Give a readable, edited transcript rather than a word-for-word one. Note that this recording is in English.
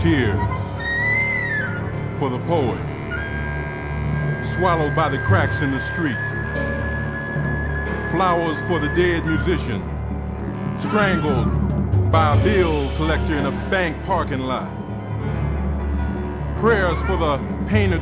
Tears for the poet, swallowed by the cracks in the street. Flowers for the dead musician, strangled by a bill collector in a bank parking lot. Prayers for the painter